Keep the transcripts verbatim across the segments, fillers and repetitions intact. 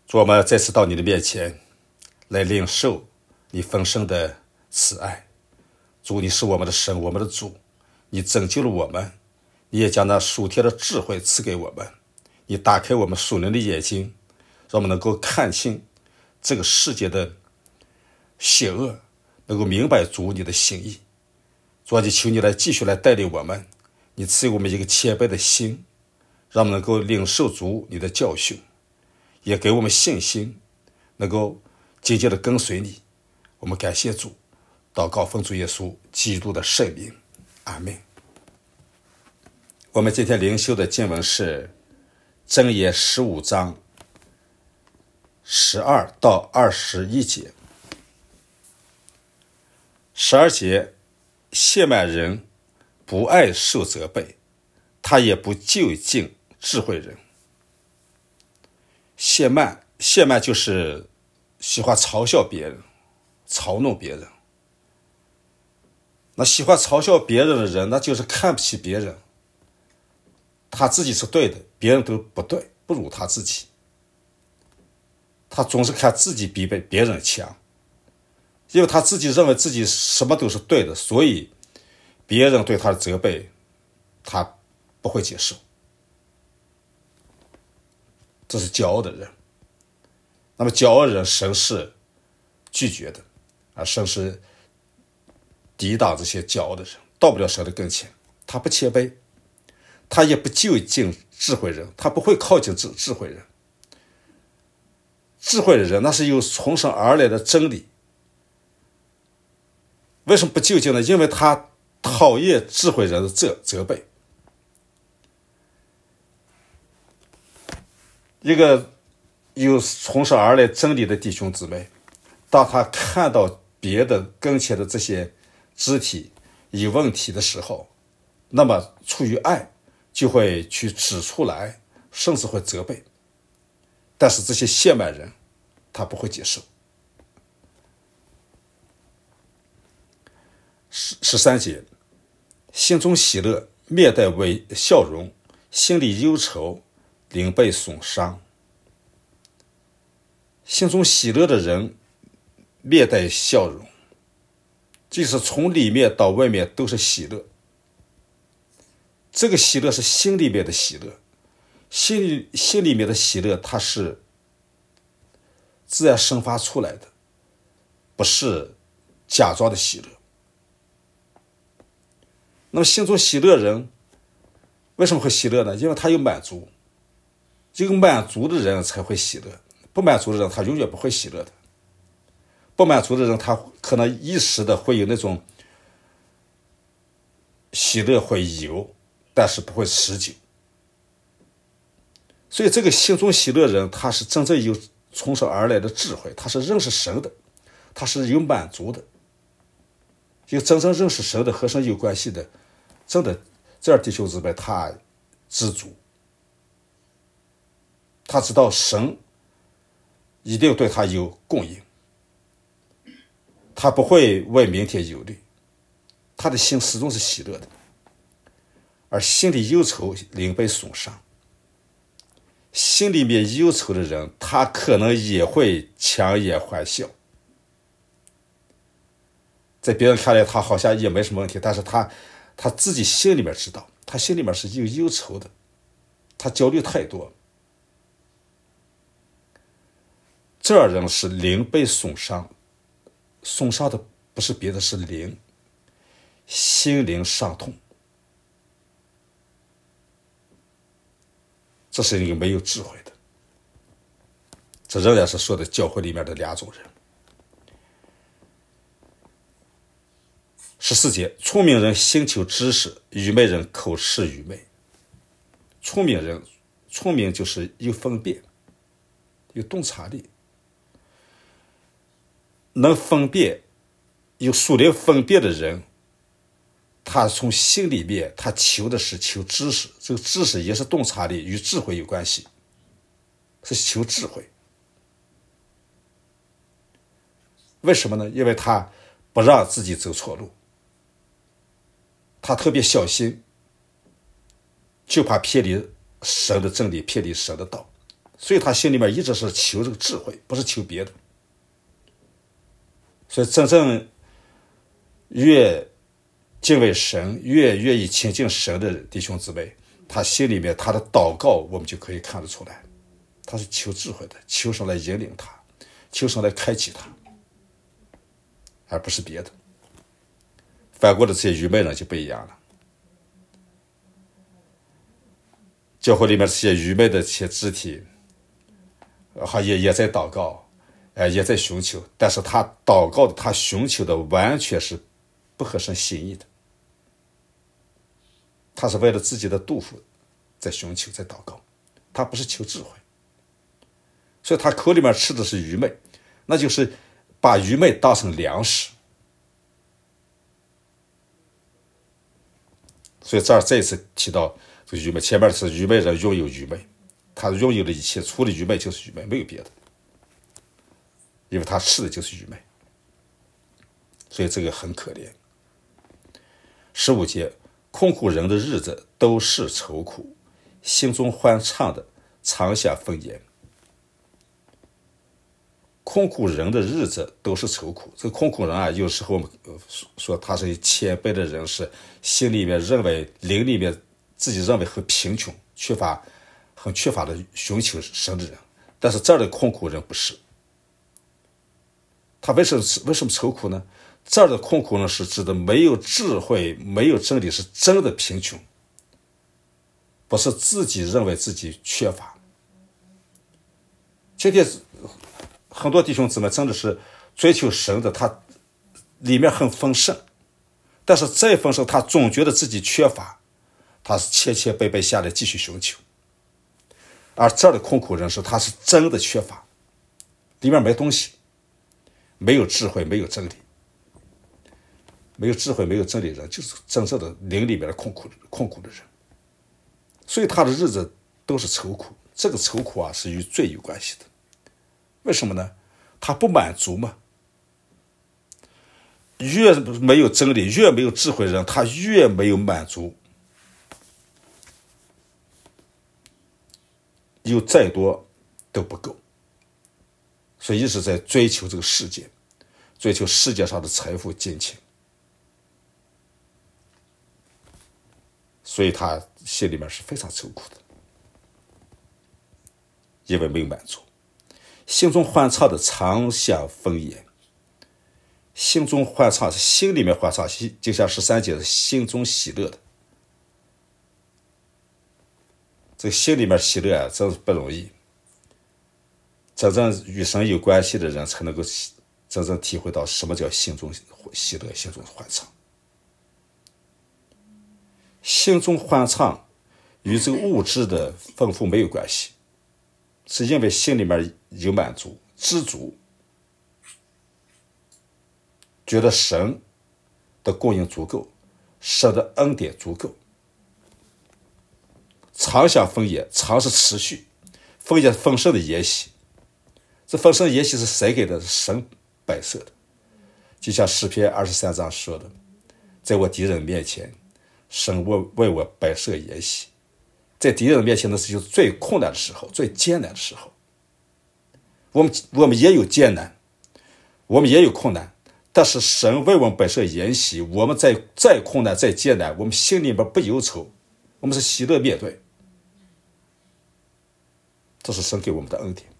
主，我们再次到你的面前来领受你丰盛的慈爱。主，你是我们的神，我们的主，你拯救了我们，你也将那属天的智慧赐给我们，你打开我们属灵的眼睛，让我们能够看清这个世界的邪恶，能够明白主你的心意。主啊，就求你来继续来带领我们，你赐给我们一个谦卑的心，让我们能够领受主你的教训，也给我们信心，能够紧紧地跟随你。我们感谢主，祷告奉主耶稣基督的圣名，阿们。我们今天灵修的经文是箴言十五章十二到二十一节。十二节，亵慢人不爱受责备，他也不就近智慧人。亵慢，亵慢就是喜欢嘲笑别人，嘲弄别人。那喜欢嘲笑别人的人，那就是看不起别人，他自己是对的，别人都不对，不如他自己。他总是看自己比别人强，因为他自己认为自己什么都是对的，所以别人对他的责备他不会接受。这是骄傲的人。那么骄傲的人，神是拒绝的，而神是抵挡这些骄傲的人，到不了神的跟前。他不谦卑，他也不就近智慧人，他不会靠近智智慧人。智慧的人，那是有从神而来的真理。为什么不就近呢？因为他讨厌智慧人的责责备。一个有从神而来真理的弟兄姊妹，当他看到别的跟前的这些肢体有问题的时候，那么出于爱就会去指出来，甚至会责备。但是这些亵慢人他不会接受。十三节，心中喜乐，面带微笑容，心里忧愁，灵被损伤。心中喜乐的人面带笑容，就是从里面到外面都是喜乐。这个喜乐是心里面的喜乐，心里心里面的喜乐，它是自然生发出来的，不是假装的喜乐。那么心中喜乐人为什么会喜乐呢？因为他有满足。这个满足的人才会喜乐，不满足的人他永远不会喜乐的。不满足的人他可能一时的会有那种喜乐，会有，但是不会持久。所以这个心中喜乐人，他是真正有从神而来的智慧，他是认识神的，他是有满足的，有真正认识神的，和神有关系的，真的这样弟兄姊妹，他知足，他知道神一定对他有供应，他不会为明天忧虑，他的心始终是喜乐的。而心里忧愁，灵被损伤。心里面忧愁的人，他可能也会强颜欢笑。在别人看来他好像也没什么问题，但是他他自己心里面知道，他心里面是有忧愁的，他焦虑太多。这样人是灵被损伤，损伤的不是别的，是灵，心灵伤痛。这是一个没有智慧的。这仍然是说的教会里面的两种人。十四节，聪明人心求知识，愚昧人口是愚昧。聪明人，聪明就是有分辨，有洞察力，能分辨，有属灵分辨的人，他从心里面他求的是求知识，这个知识也是洞察力，与智慧有关系，是求智慧。为什么呢？因为他不让自己走错路，他特别小心，就怕偏离神的真理，偏离神的道。 所以他心里面一直是求这个智慧，不是求别的。所以真正越敬畏神，越愿意亲近神的弟兄姊妹，他心里面他的祷告我们就可以看得出来，他是求智慧的，求神来引领他，求神来开启他，而不是别的。反过来这些愚昧人就不一样了，教会里面这些愚昧的这些肢体他也也在祷告，呃，也在寻求，但是他祷告的他寻求的完全是不合神心意的，他是为了自己的肚腹在寻求，在祷告，他不是求智慧，所以他口里面吃的是愚昧，那就是把愚昧当成粮食。所以这儿再一次提到这个愚昧，前面是愚昧人拥有愚昧，他拥有的一切除了愚昧就是愚昧，没有别的，因为他吃的就是愚昧，所以这个很可怜。十五节，困苦人的日子都是愁苦，心中欢畅的常享丰筵。困苦人的日子都是愁苦，这个困苦人啊，有时候我们说他是谦卑的人，是心里面认为灵里面自己认为很贫穷，缺乏很缺乏的寻求神的人，但是这儿的困苦人不是。他为什么为什么愁苦呢？这儿的困苦人是指的没有智慧，没有真理，是真的贫穷，不是自己认为自己缺乏。今天很多弟兄姊妹真的是追求神的，他里面很丰盛，但是再丰盛他总觉得自己缺乏，他是谦谦卑卑下来继续寻求。而这儿的困苦人是他是真的缺乏，里面没东西，没有智慧，没有真理，没有智慧没有真理人就是真正的灵里面的困苦困苦的人，所以他的日子都是愁苦。这个愁苦啊是与罪有关系的。为什么呢？他不满足嘛。越没有真理，越没有智慧的人，他越没有满足。有再多都不够，所以一直在追求这个世界，追求世界上的财富金钱，所以他心里面是非常愁苦的，因为没有满足。心中欢畅的常享丰筵，心中欢畅是心里面欢畅，就像十三节是心中喜乐的。这个心里面喜乐啊，真是不容易。真正与神有关系的人才能够真正体会到什么叫心中喜乐，心中欢畅。心中欢畅与这个物质的丰富没有关系，是因为心里面有满足、知足，觉得神的供应足够，神的恩典足够。常享丰筵，常是持续，丰筵丰盛的筵席。这丰盛的筵席是谁给的？是神摆设的。就像诗篇二十三章说的，在我敌人面前，神为为我摆设筵席。在敌人面前，那是就是最困难的时候，最艰难的时候。我们我们也有艰难，我们也有困难，但是神为我们摆设筵席，我们在再困难再艰难，我们心里面不忧愁，我们是喜乐面对。这是神给我们的恩典，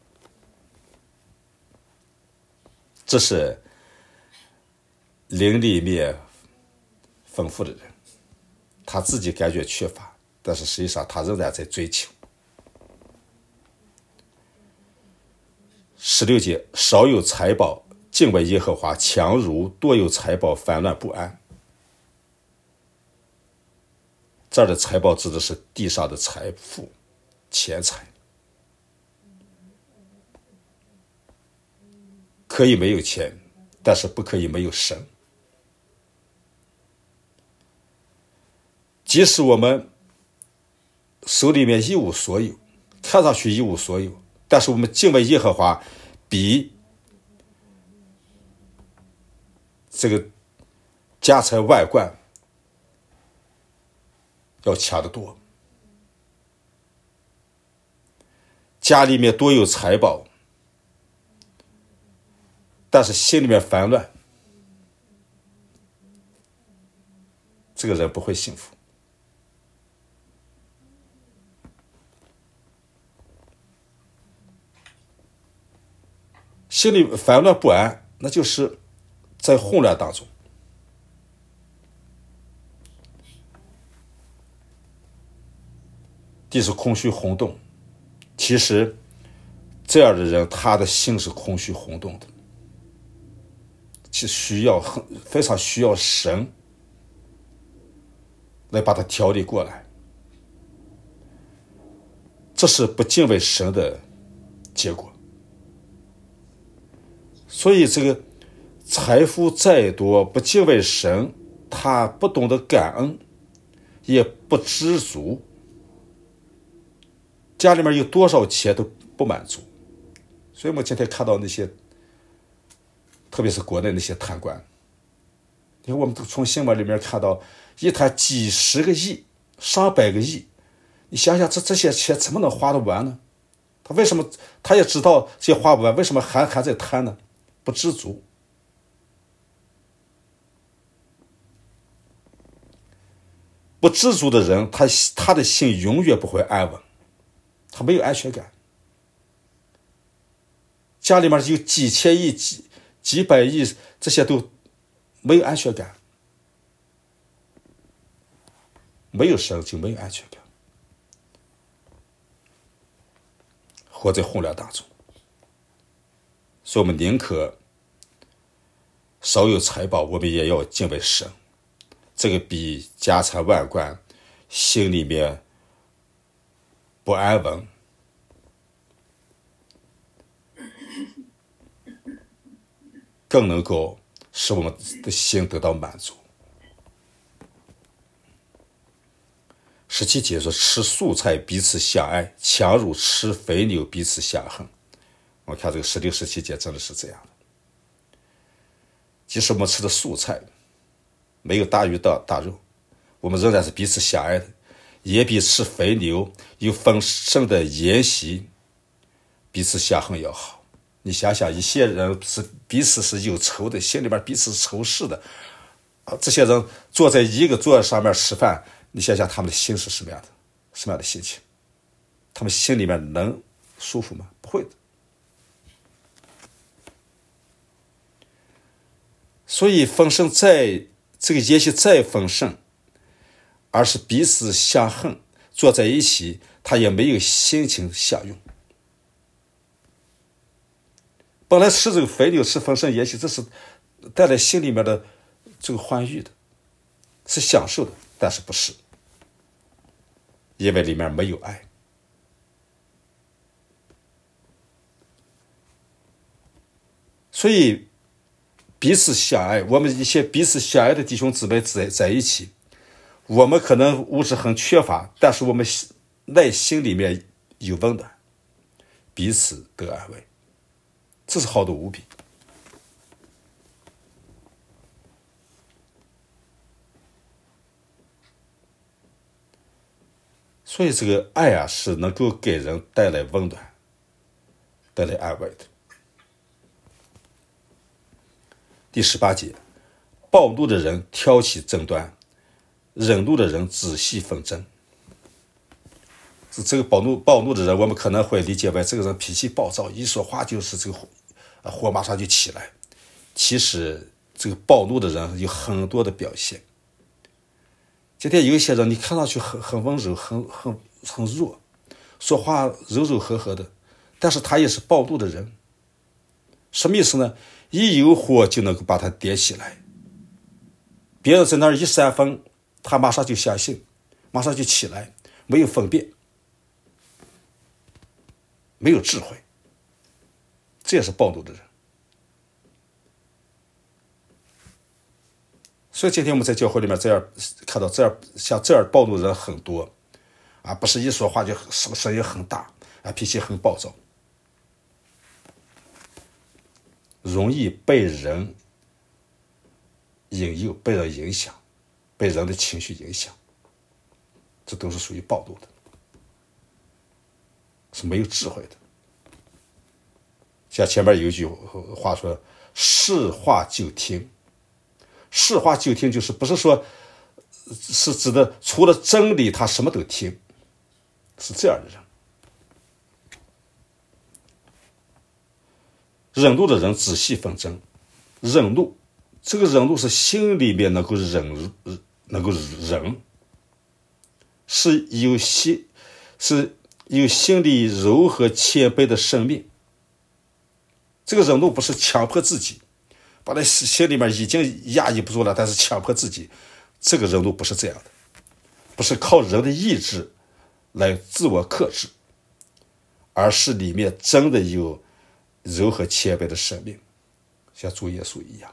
这是灵里面丰富的人，他自己感觉缺乏，但是实际上他仍然在追求。十六节，少有财宝敬畏耶和华，强如多有财宝烦乱不安。这儿的财宝指的是地上的财富、钱财。可以没有钱，但是不可以没有神。即使我们手里面一无所有，看上去一无所有，但是我们敬畏耶和华比这个家财万贯要强得多。 家里面多有财宝，但是心里面烦乱，这个人不会幸福。心里烦乱不安，那就是在混乱当中。地是空虚轰动，其实这样的人他的心是空虚轰动的，其实需要很非常需要神来把他调理过来，这是不敬畏神的结果。所以这个财富再多，不敬畏神，他不懂得感恩，也不知足，家里面有多少钱都不满足。所以我们今天看到那些特别是国内那些贪官，你看我们从新闻里面看到一贪几十个亿上百个亿，你想想这这些钱怎么能花得完呢？他为什么他也知道这些花不完，为什么还还在贪呢？不知足。不知足的人，他他的心永远不会安稳，他没有安全感。家里面有几千亿几几百亿，这些都没有安全感，没有神就没有安全感，活在混乱当中。所以我们宁可少有财宝，我们也要敬畏神，这个比家财万贯心里面不安稳更能够使我们的心得到满足。十七节说，吃素菜彼此相爱，强如吃肥牛彼此相恨。我看这个十六、十七节真的是这样的。即使我们吃的素菜没有大鱼大大肉，我们仍然是彼此相爱的，也比吃肥牛有丰盛的筵席彼此相恨要好。你想想，一些人是彼此是有仇的，心里面彼此仇视的，这些人坐在一个桌子上面吃饭，你想想他们的心是什么样的，什么样的心情？他们心里面能舒服吗？不会的。所以丰盛再这个筵席再丰盛，而是彼此相恨，坐在一起他也没有心情享用。本来吃这个肥牛吃丰盛筵席，这是带来心里面的这个欢愉的，是享受的，但是不是，因为里面没有爱。所以彼此相爱，我们一些彼此相爱的弟兄姊妹在在一起，我们可能物质很缺乏，但是我们内心里面有温暖，彼此得安慰，这是好的无比。所以这个爱啊，是能够给人带来温暖，带来安慰的。第十八节，暴怒的人挑起争端，忍怒的人仔细纷争。这个暴怒暴怒的人，我们可能会理解为这个人脾气暴躁，一说话就是这个火马上就起来。其实这个暴怒的人有很多的表现。今天有一些人，你看上去很很温柔，很很很弱，说话柔柔和和的，但是他也是暴怒的人。什么意思呢？一有火就能够把它点起来，别人在那儿一煽风，他马上就相信，马上就起来，没有分辨，没有智慧，这也是暴怒的人。所以今天我们在教会里面这样看到这样像这样暴怒的人很多啊，不是一说话就声音很大啊，脾气很暴躁，容易被人引诱，被人影响，被人的情绪影响，这都是属于暴怒的。 是没有智慧的。像前面有一句话说是话就听，是话就听就是不是说是指的除了真理他什么都听，是这样的人。忍怒的人仔细纷争，忍怒这个忍怒是心里面能够忍，能够忍，是有心是有心里柔和谦卑的生命。这个忍怒不是强迫自己，把他心里面已经压抑不住了，但是强迫自己，这个忍怒不是这样的，不是靠人的意志来自我克制，而是里面真的有柔和谦卑的生命，像主耶稣一样。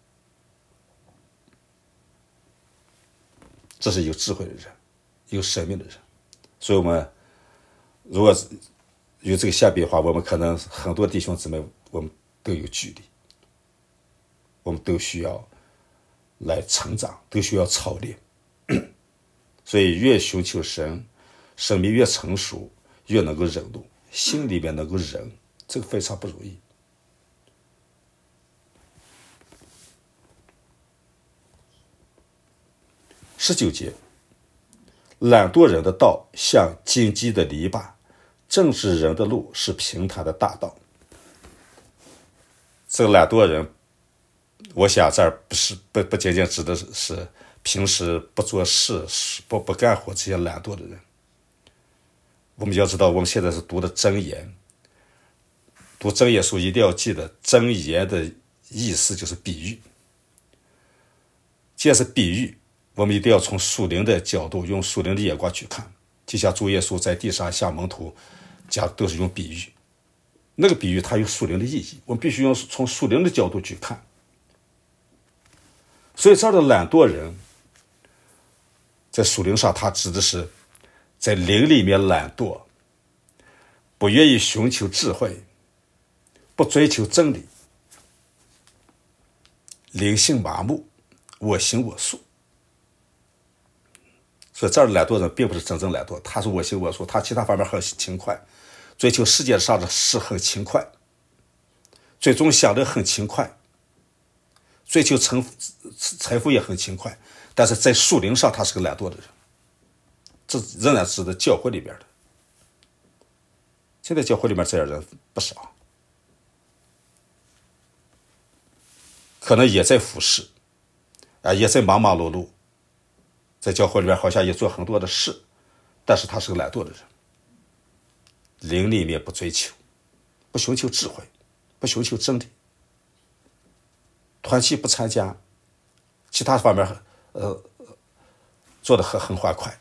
这是有智慧的人，有生命的人。所以我们如果有这个相比的话，我们可能很多弟兄姊妹我们都有距离，我们都需要来成长，都需要操练。所以越寻求神，生命越成熟，越能够忍怒，心里面能够忍，这个非常不容易。十九节，懒惰人的道像荆棘的篱笆，正直人的路是平坦的大道。这个懒惰人，我想这儿不是不不仅仅指的是平时不做事、不不干活这些懒惰的人。我们要知道，我们现在是读的箴言，读箴言书一定要记得，箴言的意思就是比喻。既然是比喻，我们一定要从属灵的角度，用属灵的眼光去看。就像主耶稣在地上向门徒讲，都是用比喻，那个比喻它有属灵的意义，我们必须用从属灵的角度去看。所以这儿的懒惰人，在属灵上，它指的是在灵里面懒惰，不愿意寻求智慧，不追求真理，灵性麻木，我行我素。所以这儿的懒惰人并不是真正懒惰，他是我行我素，他其他方面很勤快，追求世界上的事很勤快，最终享乐很勤快，追求财财富也很勤快，但是在属灵上他是个懒惰的人。这仍然是在教会里边的，现在教会里面这样的人不少，可能也在服侍啊，也在忙忙碌碌，在教会里面好像也做很多的事，但是他是个懒惰的人，灵里面不追求，不寻求智慧，不寻求真理，团契不参加，其他方面呃做得很很欢快。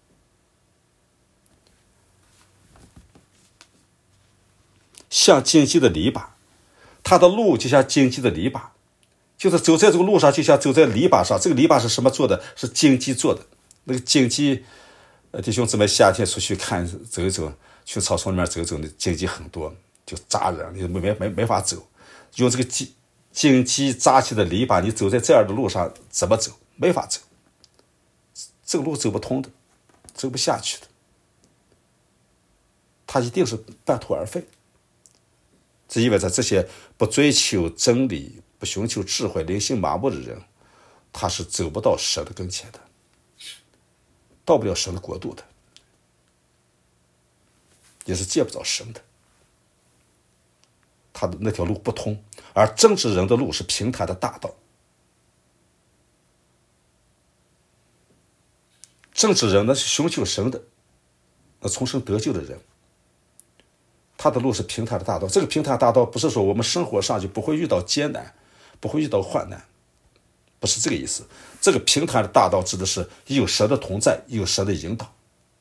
像荆棘的篱笆，他的路就像荆棘的篱笆，就是走在这个路上就像走在篱笆上。这个篱笆是什么做的？是荆棘做的。那个荆棘，呃，弟兄姊妹夏天出去看走一走，去草丛里面走一走，那荆棘很多，就扎人，你没没没法走。用这个荆荆棘扎起的篱笆，你走在这样的路上怎么走？没法走，这个路走不通的，走不下去的，它一定是半途而废。这意味着这些不追求真理、不寻求智慧、灵性麻木的人，他是走不到神的跟前的，到不了神的国度的，也是见不着神的。他的那条路不通，而正直人的路是平坦的大道。正直人那是寻求神的，那从神得救的人，他的路是平坦的大道。这个平坦大道不是说我们生活上就不会遇到艰难，不会遇到患难，不是这个意思。这个平坦的大道指的是有神的同在，有神的引导。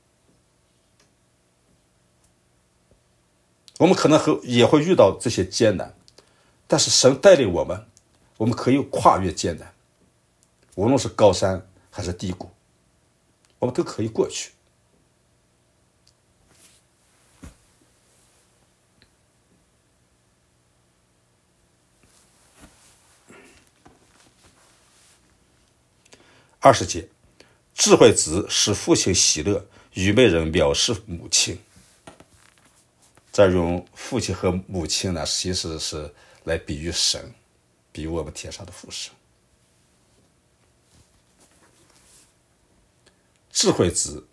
我们可能也会遇到这些艰难，但是神带领我们，我们可以跨越艰难，无论是高山还是低谷，我们都可以过去。二十节，智慧子使父亲喜乐，愚昧人藐视母亲。 这儿用父亲和母亲呢，其实是来比喻神，比喻我们天上的父神。智慧子，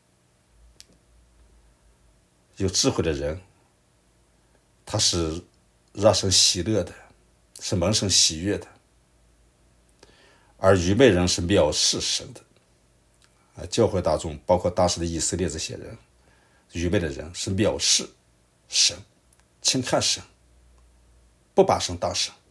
有智慧的人，他是让神喜乐的，是蒙神喜悦的，而愚昧人是藐视神的。啊，教会大众，包括当时的以色列这些人，愚昧的人是藐视神，轻看神，不把神当神。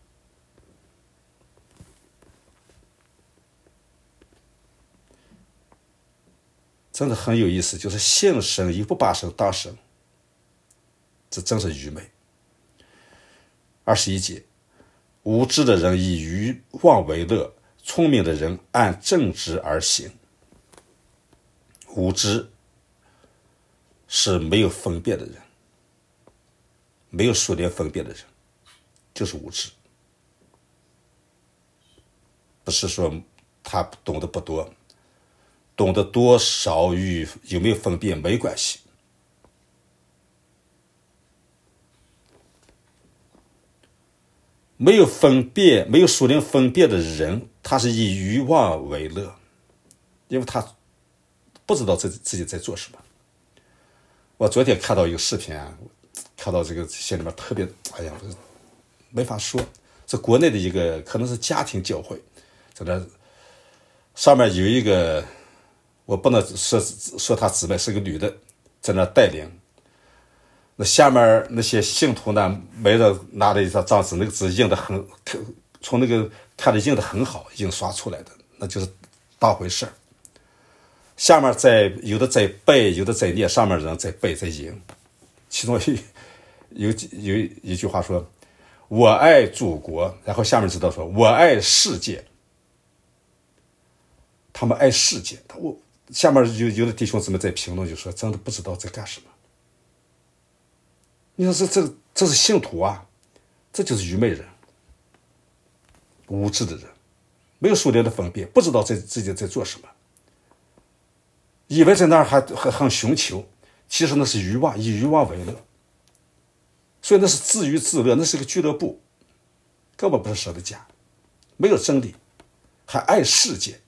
真的很有意思，就是信神又不把神当神，这真是愚昧。二十一节，无知的人以愚妄为乐，聪明的人按正直而行。无知是没有分辨的人，没有属灵分辨的人，就是无知。不是说他懂得不多，懂得多少与有没有分辨没关系。没有分辨，没有属灵分辨的人，他是以愚妄为乐，因为他不知道自己自己在做什么。我昨天看到一个视频啊，看到这个心里面特别，哎呀，没法说。这国内的一个可能是家庭教会，在那上面有一个，我不能说说她姊妹是个女的，在那带领。那下面那些信徒呢，每人拿了一张张纸，那个纸印的很，从那个看着印的很好，印刷出来的，那就是当回事儿。下面在有的在背，有的在念，上面人在背在吟。其中有有有一句话说：“我爱祖国”，然后下面知道说：“我爱世界。”他们爱世界，我下面有有的弟兄姊妹在评论就说：“真的不知道在干什么。”你说这这这是信徒啊，这就是愚昧人，无知的人，没有属灵的分辨，不知道在自己在做什么，以为在那儿还还很寻求，其实那是愚妄，以愚妄为乐，所以那是自娱自乐，那是个俱乐部，根本不是神的家，没有真理，还爱世界。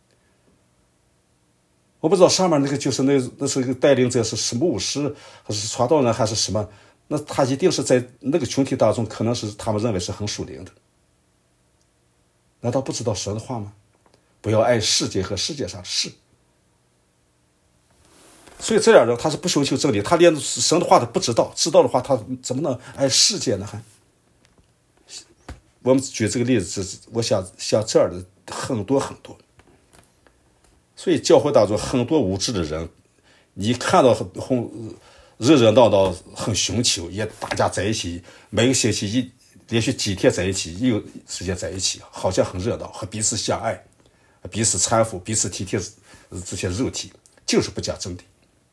我不知道上面那个就是那那是一个带领者是什么牧师还是传道人还是什么，那他一定是在那个群体当中，可能是他们认为是很属灵的。难道不知道神的话吗？不要爱世界和世界上的事。所以这样人他是不寻求真理，他连神的话都不知道，知道的话他怎么能爱世界呢？还我们举这个例子，我想像这样的很多很多。所以教会当中很多无知的人，你看到很很热热闹闹，很寻求，也大家在一起，每个星期一连续几天在一起，一有时间在一起，好像很热闹，和彼此相爱，彼此搀扶，彼此体贴这些肉体，就是不讲真理。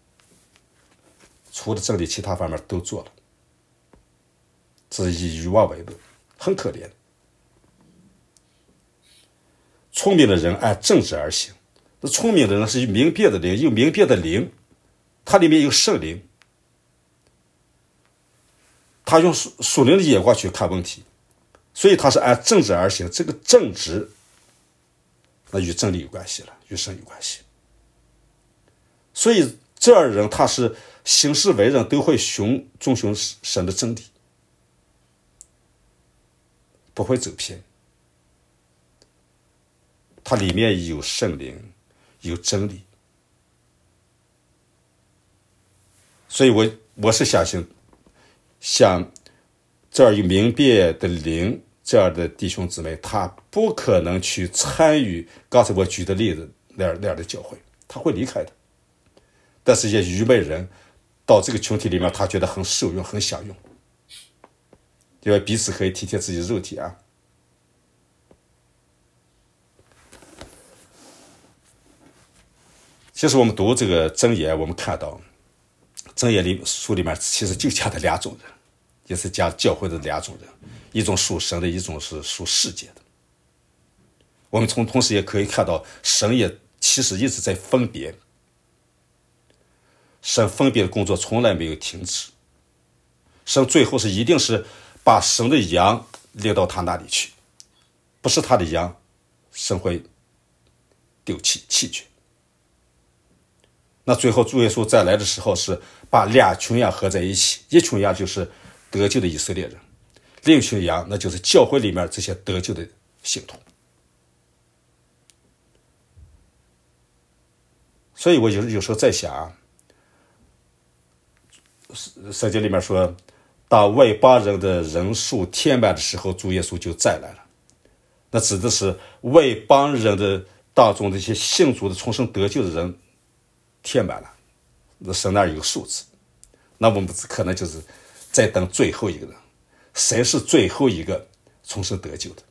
除了真理，其他方面都做了，这是以愚妄为乐，很可怜。聪明的人按正直而行。那聪明的人是明辨的灵，有明辨的灵，它里面有圣灵，他用属属灵的眼光去看问题，所以他是按正直而行。这个正直，那与真理有关系了，与神有关系。所以这样的人，他是行事为人都会寻遵循神的真理，不会走偏。它里面有圣灵。有真理，所以我我是相信，像这儿有明辨的灵这样的弟兄姊妹，他不可能去参与刚才我举的例子那样那样的教会，他会离开的。但是一些愚昧人到这个群体里面，他觉得很受用，很享用，因为彼此可以体贴自己的肉体啊。其实我们读这个箴言，我们看到箴言里书里面其实就讲的两种人，也是讲教会的两种人，一种属神的，一种是属世界的。我们从同时也可以看到，神也其实一直在分别，神分别的工作从来没有停止， 神最后是一定是把神的羊领到他那里去，不是他的羊，神会丢弃弃绝。那最后主耶稣再来的时候，是把两群羊合在一起，一群羊就是得救的以色列人，另一群羊那就是教会里面这些得救的信徒。所以我有有时候在想啊，圣经里面说，当外邦人的人数填满的时候，主耶稣就再来了。那指的是外邦人的当中的一些信主的重生得救的人填满了，那神那儿有个数字，那我们可能就是在等最后一个人，谁是最后一个重生得救的？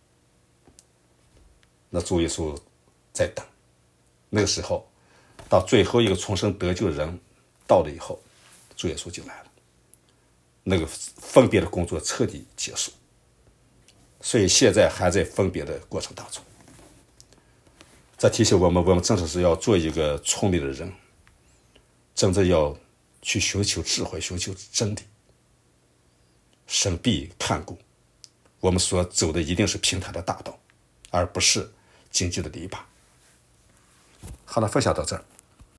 那主耶稣在等，那个时候到最后一个重生得救的人到了以后，主耶稣就来了，那个分别的工作彻底结束。所以现在还在分别的过程当中。这提醒我们，我们真的是要做一个聪明的人，真正要去寻求智慧，寻求真理。神必看顾我们所走的一定是平坦的大道，而不是荆棘的篱笆。好了，分享到这儿。